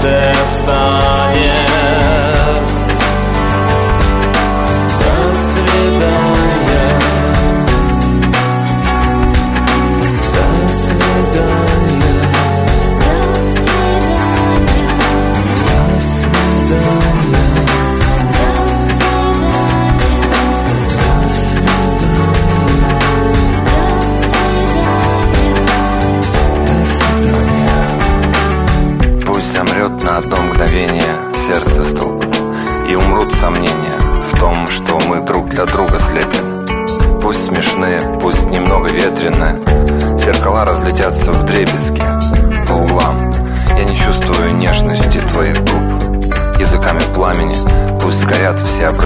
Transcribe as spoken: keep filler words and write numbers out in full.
сердце станет. До свидания. До свидания. До свидания. До свидания. Пусть замрет на одно мгновение сердце стук, и умрут сомнения в том, что мы друг для друга слепим. Пусть смешные, пусть немного ветреные, зеркала разлетятся вдребезги по углам. Я не чувствую нежности твоих губ. Языками пламени пусть горят все образы